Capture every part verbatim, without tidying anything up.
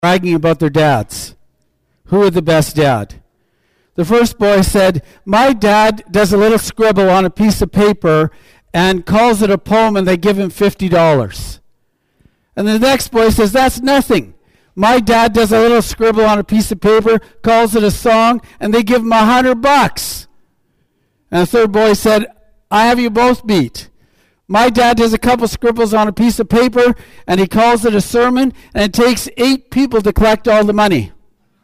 bragging about their dads. Who had the best dad? The first boy said, my dad does a little scribble on a piece of paper and calls it a poem, and they give him fifty dollars. And the next boy says, that's nothing. My dad does a little scribble on a piece of paper, calls it a song, and they give him a hundred bucks. And the third boy said, I have you both beat. My dad does a couple scribbles on a piece of paper, and he calls it a sermon, and it takes eight people to collect all the money.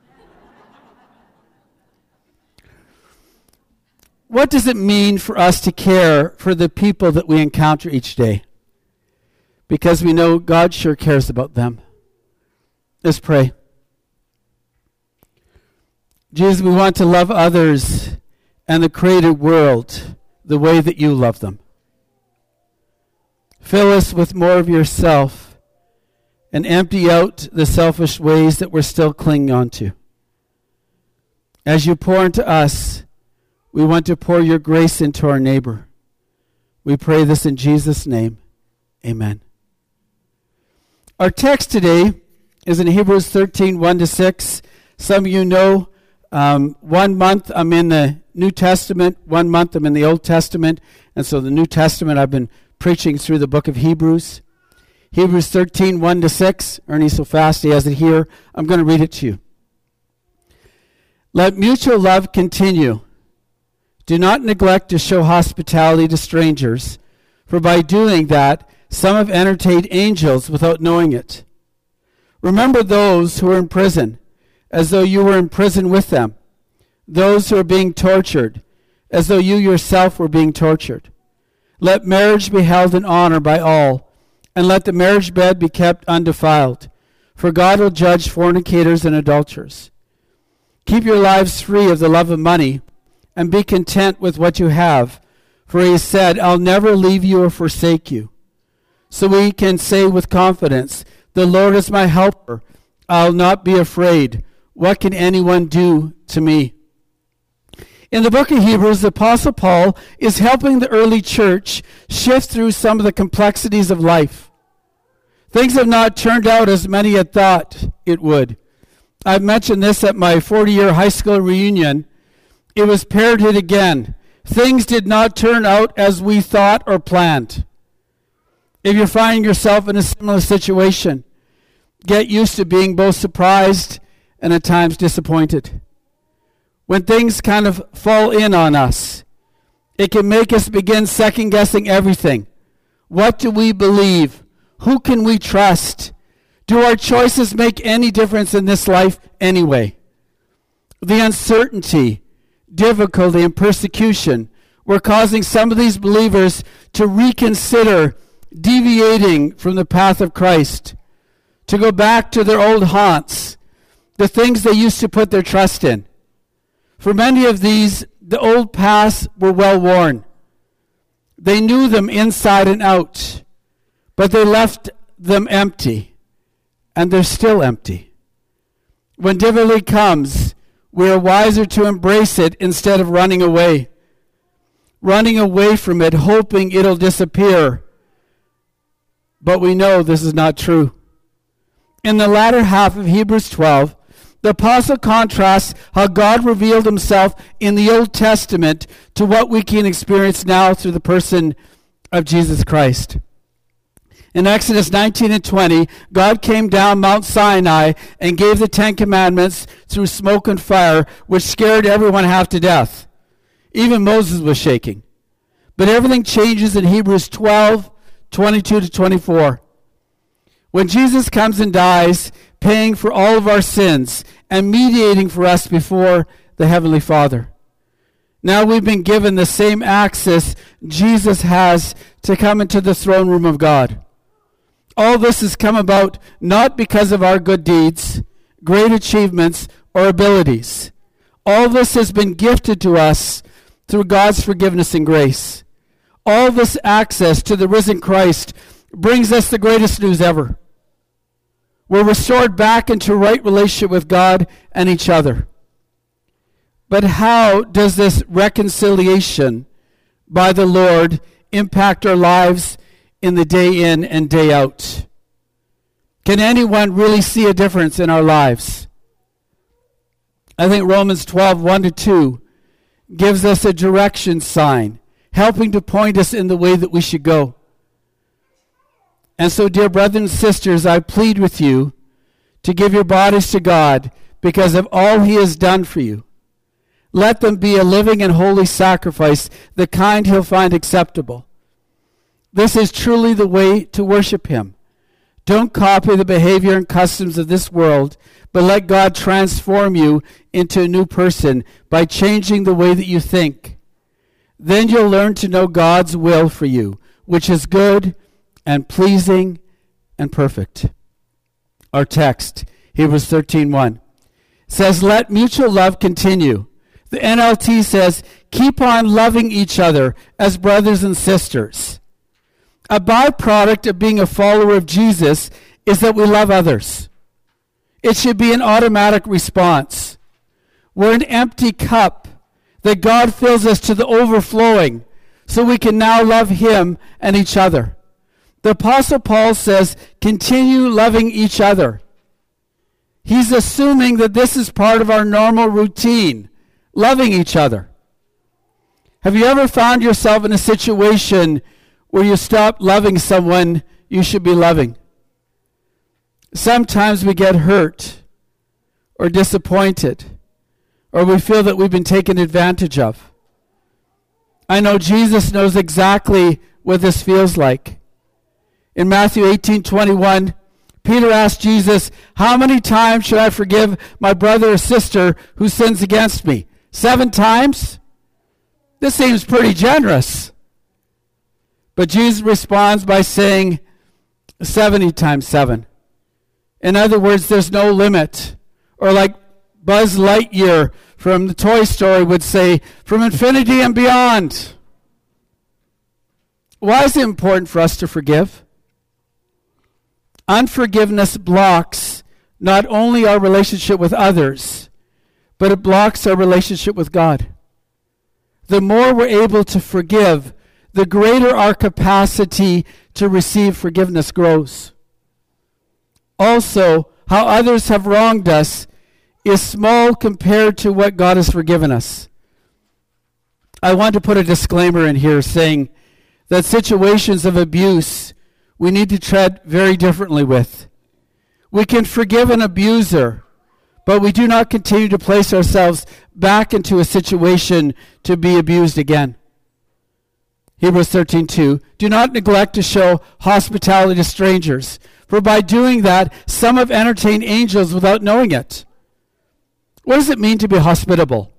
What does it mean for us to care for the people that we encounter each day? Because we know God sure cares about them. Let's pray. Jesus, we want to love others and the created world the way that you love them. Fill us with more of yourself and empty out the selfish ways that we're still clinging on to. As you pour into us, we want to pour your grace into our neighbor. We pray this in Jesus' name. Amen. Our text today is in Hebrews thirteen, one to six. Some of you know um, one month I'm in the New Testament, one month I'm in the Old Testament, and so the New Testament I've been preaching through the book of Hebrews. Hebrews thirteen, one to six. Ernie's so fast he has it here. I'm going to read it to you. Let mutual love continue. Do not neglect to show hospitality to strangers, for by doing that, some have entertained angels without knowing it. Remember those who are in prison, as though you were in prison with them, those who are being tortured, as though you yourself were being tortured. Let marriage be held in honor by all, and let the marriage bed be kept undefiled, for God will judge fornicators and adulterers. Keep your lives free of the love of money, and be content with what you have, for he has said, I'll never leave you or forsake you. So we can say with confidence, the Lord is my helper. I'll not be afraid. What can anyone do to me? In the book of Hebrews, the Apostle Paul is helping the early church shift through some of the complexities of life. Things have not turned out as many had thought it would. I've mentioned this at my forty-year high school reunion. It was parroted again. Things did not turn out as we thought or planned. If you're finding yourself in a similar situation, get used to being both surprised and at times disappointed. When things kind of fall in on us, it can make us begin second-guessing everything. What do we believe? Who can we trust? Do our choices make any difference in this life anyway? The uncertainty, difficulty, and persecution were causing some of these believers to reconsider deviating from the path of Christ, to go back to their old haunts, the things they used to put their trust in. For many of these, the old paths were well worn. They knew them inside and out, but they left them empty, and they're still empty. When difficulty comes, we are wiser to embrace it instead of running away. Running away from it, hoping it'll disappear. But we know this is not true. In the latter half of Hebrews twelve, the apostle contrasts how God revealed himself in the Old Testament to what we can experience now through the person of Jesus Christ. In Exodus nineteen and twenty, God came down Mount Sinai and gave the Ten Commandments through smoke and fire, which scared everyone half to death. Even Moses was shaking. But everything changes in Hebrews twelve, twenty-two to twenty-four. When Jesus comes and dies, paying for all of our sins and mediating for us before the Heavenly Father. Now we've been given the same access Jesus has to come into the throne room of God. All this has come about not because of our good deeds, great achievements, or abilities. All this has been gifted to us through God's forgiveness and grace. All this access to the risen Christ brings us the greatest news ever. We're restored back into right relationship with God and each other. But how does this reconciliation by the Lord impact our lives in the day in and day out? Can anyone really see a difference in our lives? I think Romans twelve, one to two gives us a direction sign, helping to point us in the way that we should go. And so, dear brothers and sisters, I plead with you to give your bodies to God because of all he has done for you. Let them be a living and holy sacrifice, the kind he'll find acceptable. This is truly the way to worship him. Don't copy the behavior and customs of this world, but let God transform you into a new person by changing the way that you think. Then you'll learn to know God's will for you, which is good and pleasing and perfect. Our text, Hebrews thirteen one, says, let mutual love continue. The N L T says, keep on loving each other as brothers and sisters. A byproduct of being a follower of Jesus is that we love others. It should be an automatic response. We're an empty cup that God fills us to the overflowing so we can now love him and each other. The Apostle Paul says, continue loving each other. He's assuming that this is part of our normal routine, loving each other. Have you ever found yourself in a situation where you stop loving someone you should be loving? Sometimes we get hurt or disappointed, or we feel that we've been taken advantage of. I know Jesus knows exactly what this feels like. In Matthew eighteen twenty-one, Peter asked Jesus, how many times should I forgive my brother or sister who sins against me? Seven times? This seems pretty generous. But Jesus responds by saying seventy times seven. In other words, there's no limit. Or like Buzz Lightyear from the Toy Story would say, from infinity and beyond. Why is it important for us to forgive? Unforgiveness blocks not only our relationship with others, but it blocks our relationship with God. The more we're able to forgive, the greater our capacity to receive forgiveness grows. Also, how others have wronged us is small compared to what God has forgiven us. I want to put a disclaimer in here saying that situations of abuse we need to tread very differently with. We can forgive an abuser, but we do not continue to place ourselves back into a situation to be abused again. Hebrews thirteen two, do not neglect to show hospitality to strangers, for by doing that, some have entertained angels without knowing it. What does it mean to be hospitable?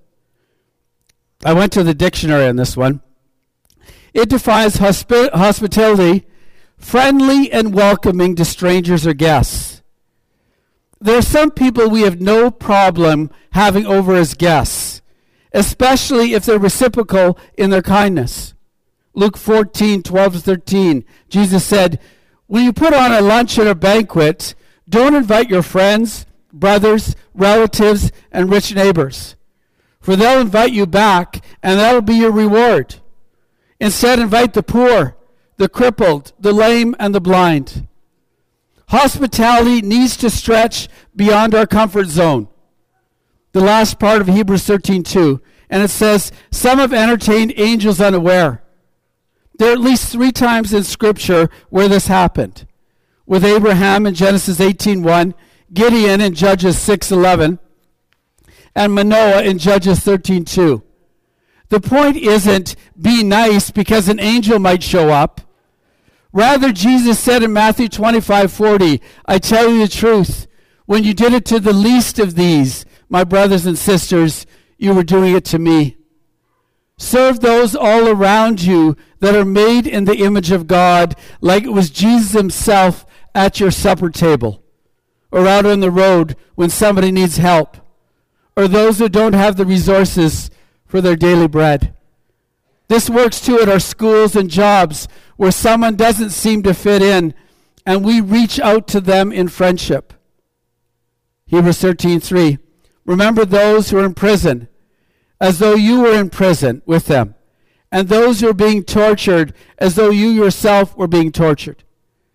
I went to the dictionary on this one. It defines hospi- hospitality, friendly and welcoming to strangers or guests. There are some people we have no problem having over as guests, especially if they're reciprocal in their kindness. Luke fourteen, twelve to thirteen, Jesus said, when you put on a lunch or a banquet, don't invite your friends, brothers, relatives, and rich neighbors, for they'll invite you back, and that'll be your reward. Instead, invite the poor, the crippled, the lame, and the blind. Hospitality needs to stretch beyond our comfort zone. The last part of Hebrews thirteen two, and it says, some have entertained angels unaware. There are at least three times in Scripture where this happened. With Abraham in Genesis eighteen one, Gideon in Judges six eleven, and Manoah in Judges thirteen two. The point isn't be nice because an angel might show up. Rather, Jesus said in Matthew twenty-five forty, I tell you the truth, when you did it to the least of these, my brothers and sisters, you were doing it to me. Serve those all around you that are made in the image of God, like it was Jesus himself at your supper table, or out on the road when somebody needs help, or those who don't have the resources for their daily bread. This works too at our schools and jobs where someone doesn't seem to fit in, and we reach out to them in friendship. Hebrews thirteen three, remember those who are in prison, as though you were in prison with them, and those who are being tortured as though you yourself were being tortured.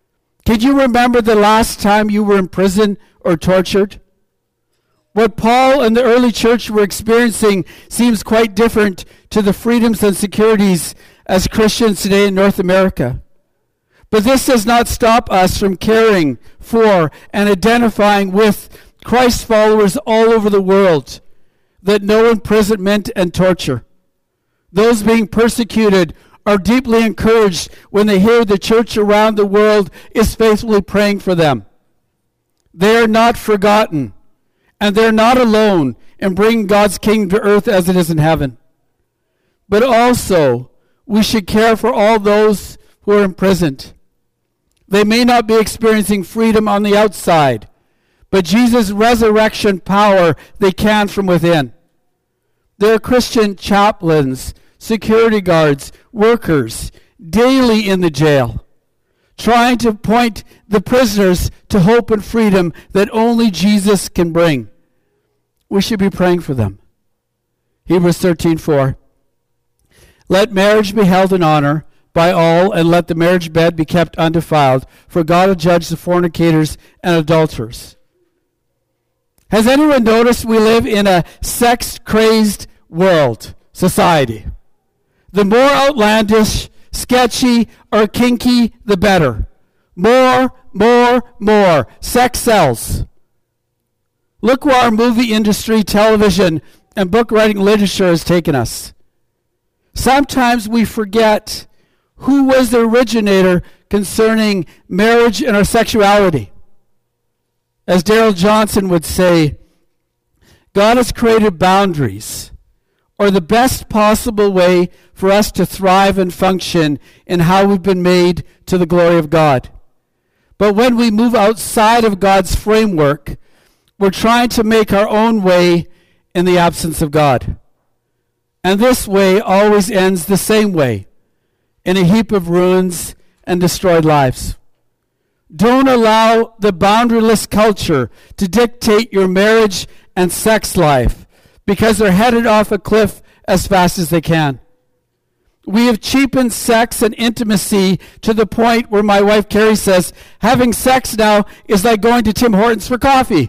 Can you remember the last time you were in prison or tortured? What Paul and the early church were experiencing seems quite different to the freedoms and securities as Christians today in North America. But this does not stop us from caring for and identifying with Christ followers all over the world that know imprisonment and torture. Those being persecuted are deeply encouraged when they hear the church around the world is faithfully praying for them. They are not forgotten, and they're not alone in bringing God's kingdom to earth as it is in heaven. But also, we should care for all those who are imprisoned. They may not be experiencing freedom on the outside, but Jesus' resurrection power they can from within. There are Christian chaplains, security guards, workers, daily in the jail, trying to point the prisoners to hope and freedom that only Jesus can bring. We should be praying for them. Hebrews thirteen four. Let marriage be held in honor by all, and let the marriage bed be kept undefiled, for God will judge the fornicators and adulterers. Has anyone noticed we live in a sex-crazed world, society? The more outlandish, sketchy, or kinky, the better. More, more, more. Sex sells. Look where our movie industry, television, and book writing literature has taken us. Sometimes we forget who was the originator concerning marriage and our sexuality. As Darrell Johnson would say, God has created boundaries, or the best possible way for us to thrive and function in how we've been made to the glory of God. But when we move outside of God's framework, we're trying to make our own way in the absence of God. And this way always ends the same way, in a heap of ruins and destroyed lives. Don't allow the boundaryless culture to dictate your marriage and sex life, because they're headed off a cliff as fast as they can. We have cheapened sex and intimacy to the point where my wife Carrie says, having sex now is like going to Tim Hortons for coffee.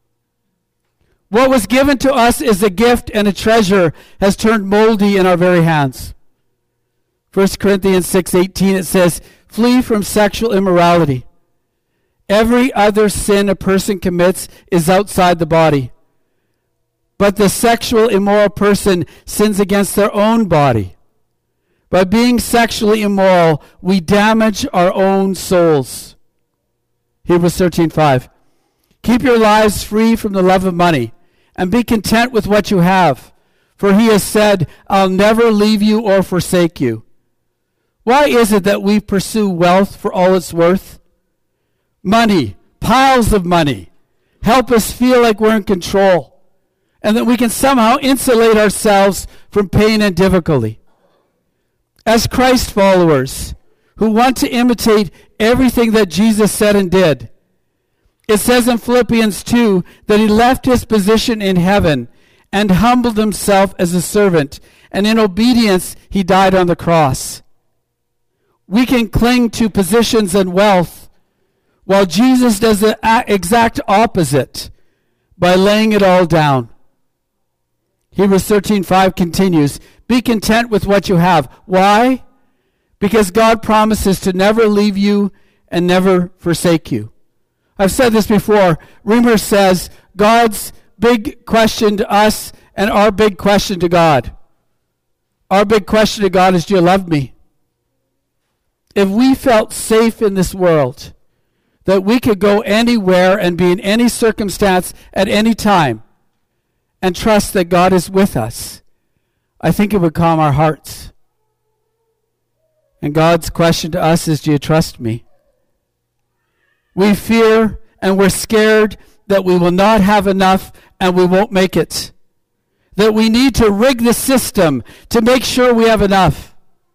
What was given to us as a gift and a treasure has turned moldy in our very hands. First Corinthians six eighteen, it says, flee from sexual immorality. Every other sin a person commits is outside the body. But the sexual immoral person sins against their own body. By being sexually immoral, we damage our own souls. Hebrews thirteen five. Keep your lives free from the love of money, and be content with what you have. For he has said, I'll never leave you or forsake you. Why is it that we pursue wealth for all it's worth? Money, piles of money, help us feel like we're in control, and that we can somehow insulate ourselves from pain and difficulty. As Christ followers who want to imitate everything that Jesus said and did, it says in Philippians two that he left his position in heaven and humbled himself as a servant, and in obedience he died on the cross. We can cling to positions and wealth, while Jesus does the exact opposite by laying it all down. Hebrews thirteen five continues, be content with what you have. Why? Because God promises to never leave you and never forsake you. I've said this before. Reamer says God's big question to us and our big question to God. Our big question to God is, do you love me? If we felt safe in this world, that we could go anywhere and be in any circumstance at any time and trust that God is with us, I think it would calm our hearts. And God's question to us is, do you trust me? We fear and we're scared that we will not have enough and we won't make it. That we need to rig the system to make sure we have enough.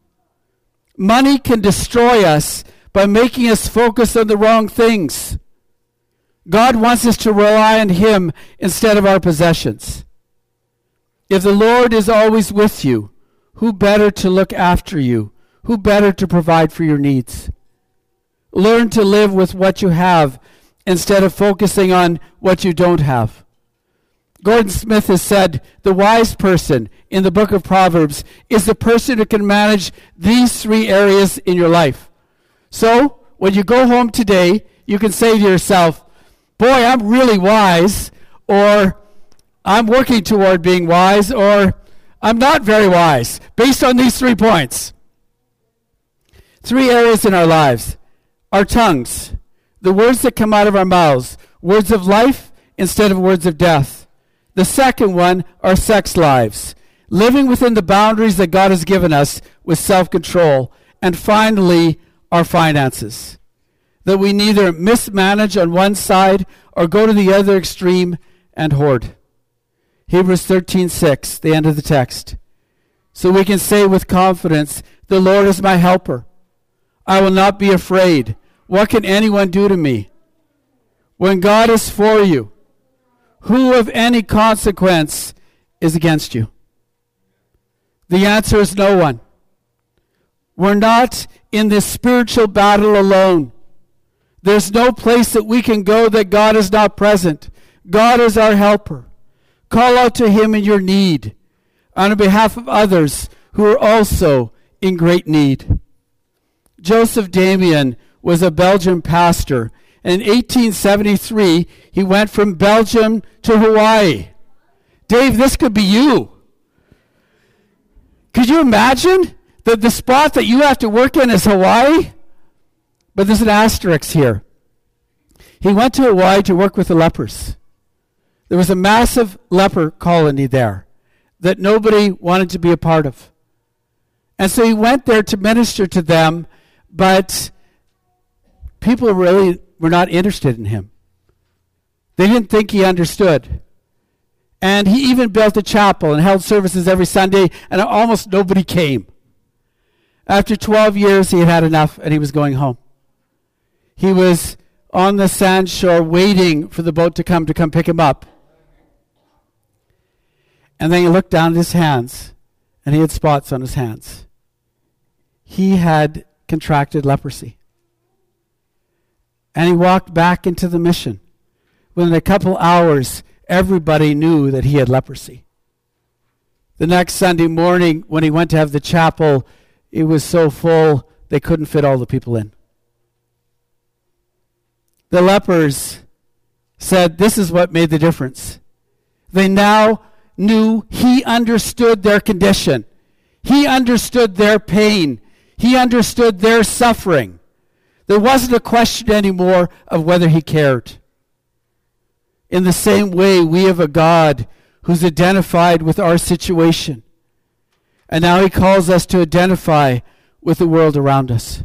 Money can destroy us by making us focus on the wrong things. God wants us to rely on him instead of our possessions. If the Lord is always with you, who better to look after you? Who better to provide for your needs? Learn to live with what you have instead of focusing on what you don't have. Gordon Smith has said, the wise person in the book of Proverbs is the person who can manage these three areas in your life. So, when you go home today, you can say to yourself, boy, I'm really wise, or I'm working toward being wise, or I'm not very wise, based on these three points. Three areas in our lives. Our tongues, the words that come out of our mouths, words of life instead of words of death. The second one, our sex lives, living within the boundaries that God has given us with self-control. And finally, our finances, that we neither mismanage on one side or go to the other extreme and hoard. Hebrews thirteen six, the end of the text. So we can say with confidence, the Lord is my helper. I will not be afraid. What can anyone do to me? When God is for you, who of any consequence is against you? The answer is no one. We're not in this spiritual battle alone. There's no place that we can go that God is not present. God is our helper. Call out to him in your need on behalf of others who are also in great need. Joseph Damien was a Belgian pastor. In eighteen seventy-three, he went from Belgium to Hawaii. Dave, this could be you. Could you imagine that the spot that you have to work in is Hawaii? But there's an asterisk here. He went to Hawaii to work with the lepers. There was a massive leper colony there that nobody wanted to be a part of. And so he went there to minister to them, but people really were not interested in him. They didn't think he understood. And he even built a chapel and held services every Sunday, and almost nobody came. After twelve years, he had had enough, and he was going home. He was on the sand shore waiting for the boat to come to come pick him up. And then he looked down at his hands, and he had spots on his hands. He had contracted leprosy. And he walked back into the mission. Within a couple hours, everybody knew that he had leprosy. The next Sunday morning, when he went to have the chapel, it was so full they couldn't fit all the people in. The lepers said this is what made the difference. They now knew he understood their condition. He understood their pain. He understood their suffering. There wasn't a question anymore of whether he cared. In the same way, we have a God who's identified with our situation. And now he calls us to identify with the world around us.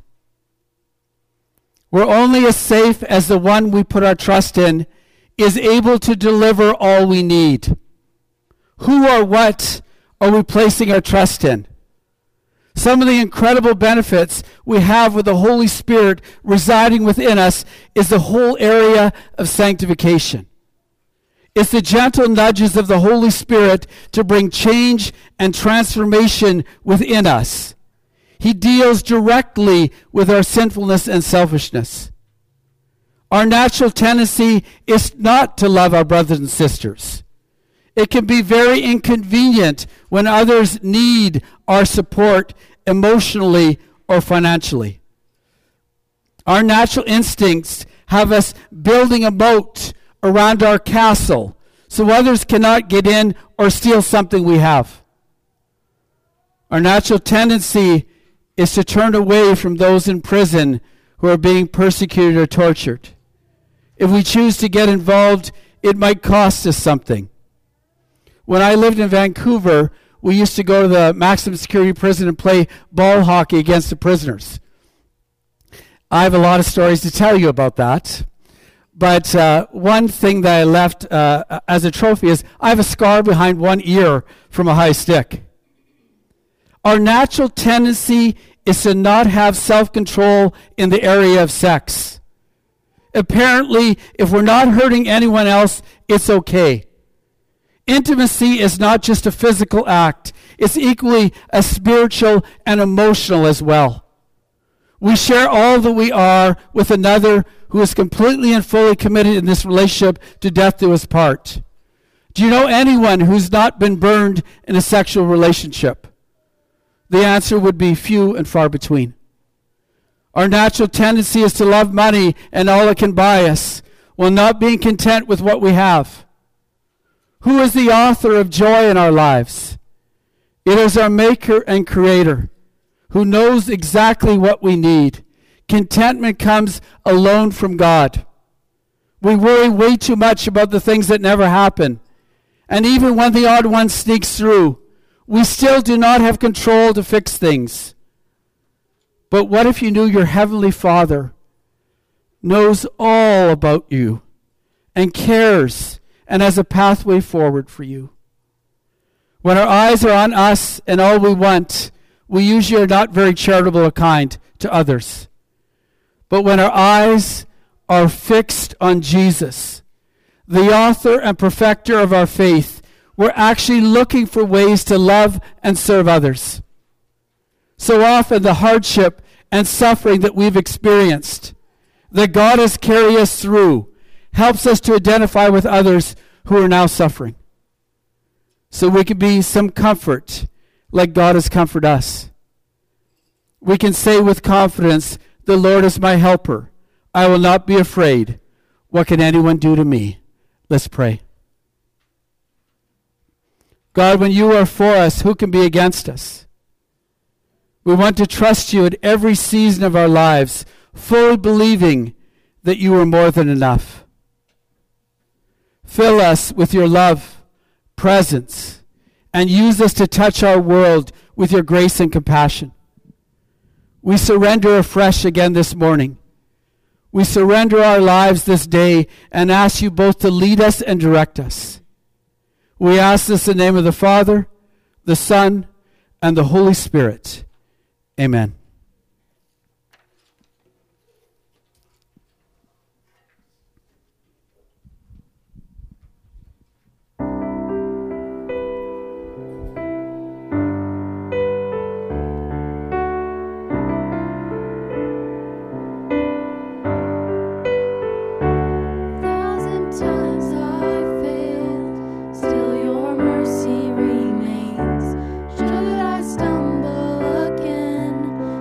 We're only as safe as the one we put our trust in is able to deliver all we need. Who or what are we placing our trust in? Some of the incredible benefits we have with the Holy Spirit residing within us is the whole area of sanctification. It's the gentle nudges of the Holy Spirit to bring change and transformation within us. He deals directly with our sinfulness and selfishness. Our natural tendency is not to love our brothers and sisters. It can be very inconvenient when others need our support emotionally or financially. Our natural instincts have us building a moat around our castle so others cannot get in or steal something we have. Our natural tendency is to turn away from those in prison who are being persecuted or tortured. If we choose to get involved, it might cost us something. When I lived in Vancouver, we used to go to the maximum security prison and play ball hockey against the prisoners. I have a lot of stories to tell you about that. But uh, one thing that I left uh, as a trophy is I have a scar behind one ear from a high stick. Our natural tendency is to not have self-control in the area of sex. Apparently, if we're not hurting anyone else, it's okay. Intimacy is not just a physical act. It's equally as spiritual and emotional as well. We share all that we are with another who is completely and fully committed in this relationship to death do us part. Do you know anyone who's not been burned in a sexual relationship? The answer would be few and far between. Our natural tendency is to love money and all it can buy us, while not being content with what we have. Who is the author of joy in our lives? It is our Maker and Creator, who knows exactly what we need. Contentment comes alone from God. We worry way too much about the things that never happen. And even when the odd one sneaks through, we still do not have control to fix things. But what if you knew your Heavenly Father knows all about you and cares and has a pathway forward for you? When our eyes are on us and all we want, we usually are not very charitable or kind to others. But when our eyes are fixed on Jesus, the author and perfecter of our faith, we're actually looking for ways to love and serve others. So often the hardship and suffering that we've experienced, that God has carried us through, helps us to identify with others who are now suffering. So we can be some comfort like God has comforted us. We can say with confidence, the Lord is my helper. I will not be afraid. What can anyone do to me? Let's pray. God, when you are for us, who can be against us? We want to trust you at every season of our lives, fully believing that you are more than enough. Fill us with your love, presence, and use us to touch our world with your grace and compassion. We surrender afresh again this morning. We surrender our lives this day and ask you both to lead us and direct us. We ask this in the name of the Father, the Son, and the Holy Spirit. Amen. Stumble again.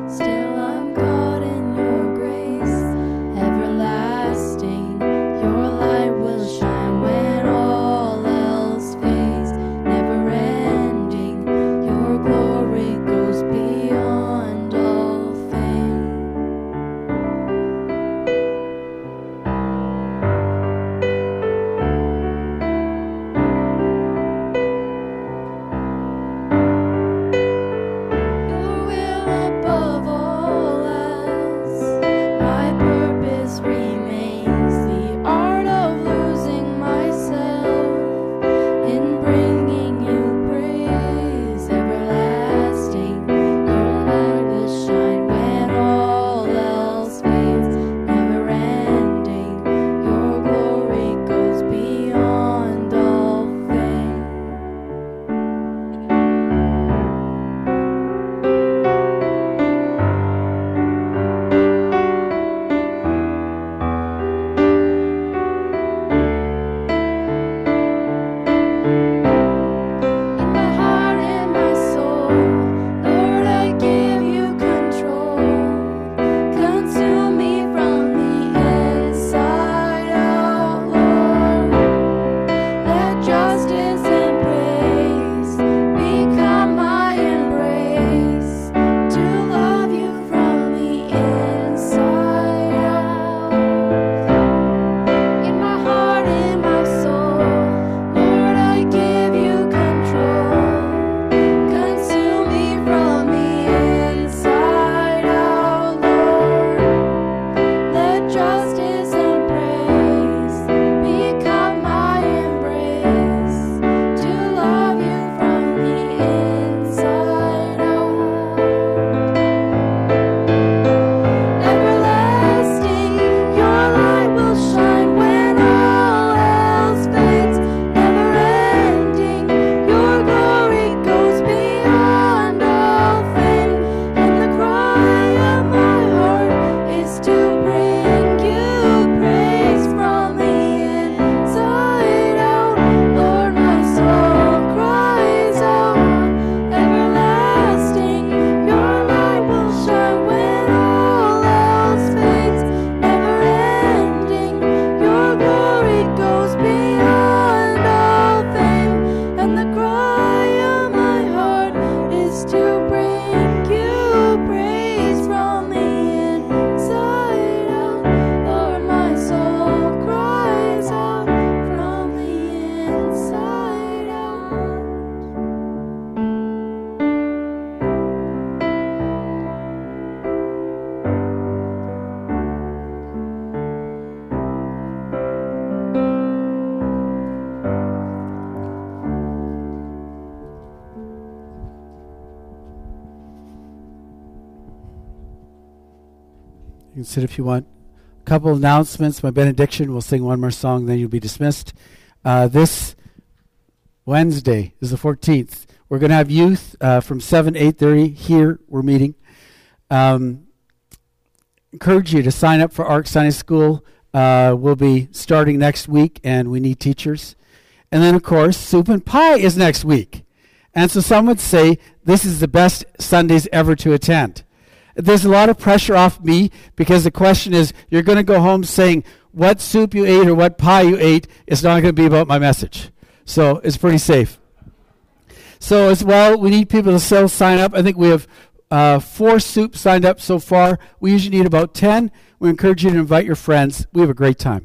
can sit if you want. A couple announcements. My benediction. We'll sing one more song, then you'll be dismissed. Uh, this Wednesday is the fourteenth. We're going to have youth uh, from seven to eight thirty here. We're meeting. Um, encourage you to sign up for Ark Sunday School. Uh, we'll be starting next week, and we need teachers. And then, of course, Soup and Pie is next week. And so some would say this is the best Sundays ever to attend. There's a lot of pressure off me because the question is, you're going to go home saying what soup you ate or what pie you ate is not going to be about my message. So it's pretty safe. So as well, we need people to still sign up. I think we have uh, four soups signed up so far. We usually need about ten. We encourage you to invite your friends. We have a great time.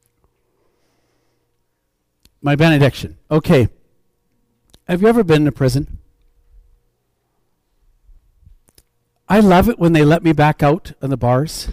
My benediction. Okay. Have you ever been in a prison? I love it when they let me back out on the bars.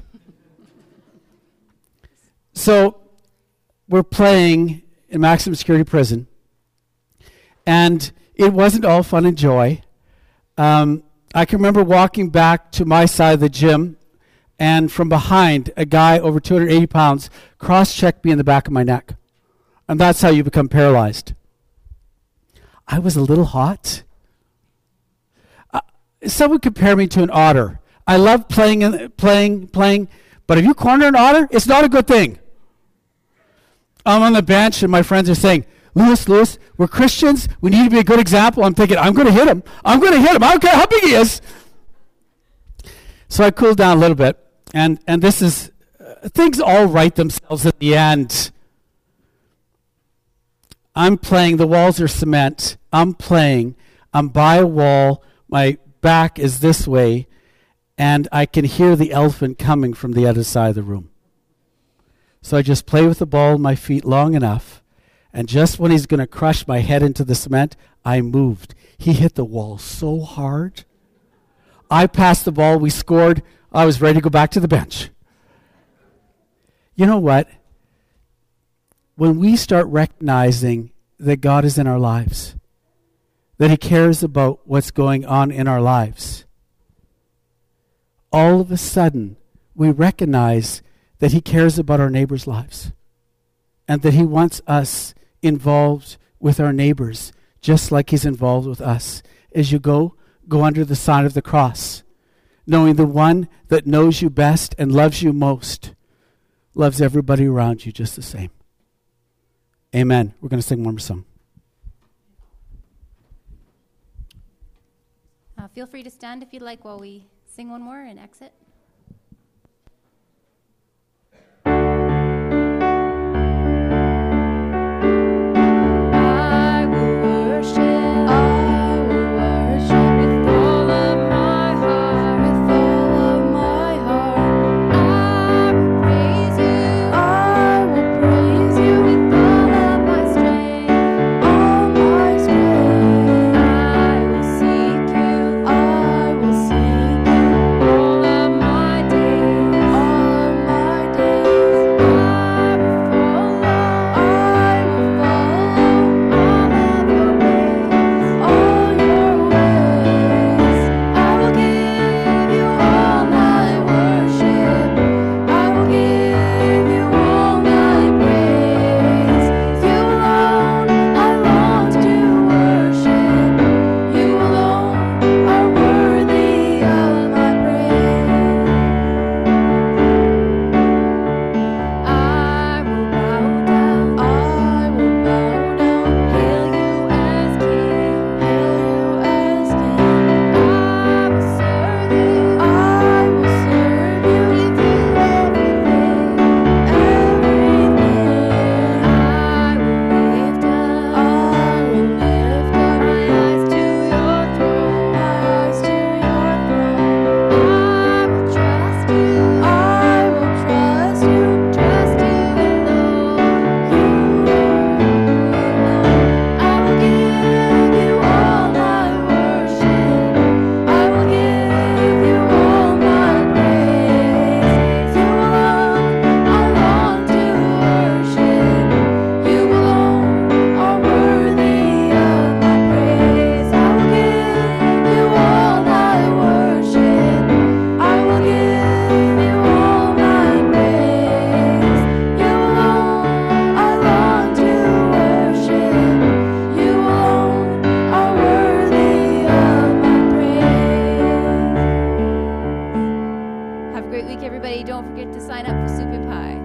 So we're playing in maximum security prison, and it wasn't all fun and joy. Um, I can remember walking back to my side of the gym, and from behind, a guy over two hundred eighty pounds cross-checked me in the back of my neck. And that's how you become paralyzed. I was a little hot. Uh, someone compare me to an otter. I love playing, and playing, playing, but if you corner an otter, it's not a good thing. I'm on the bench, and my friends are saying, Lewis, Lewis, we're Christians. We need to be a good example. I'm thinking, I'm going to hit him. I'm going to hit him. I don't care how big he is. So I cooled down a little bit, and, and this is, uh, things all right themselves at the end. I'm playing, the walls are cement. I'm playing. I'm by a wall. My back is this way, and I can hear the elephant coming from the other side of the room. So I just play with the ball in my feet long enough, and just when he's going to crush my head into the cement, I moved. He hit the wall so hard. I passed the ball. We scored. I was ready to go back to the bench. You know what? When we start recognizing that God is in our lives, that he cares about what's going on in our lives, all of a sudden we recognize that he cares about our neighbors' lives and that he wants us involved with our neighbors just like he's involved with us. As you go, go under the sign of the cross, knowing the one that knows you best and loves you most loves everybody around you just the same. Amen. We're going to sing one more song. Uh, feel free to stand if you'd like while we sing one more and exit. All of my Have a great week, everybody. Don't forget to sign up for Soup and Pie.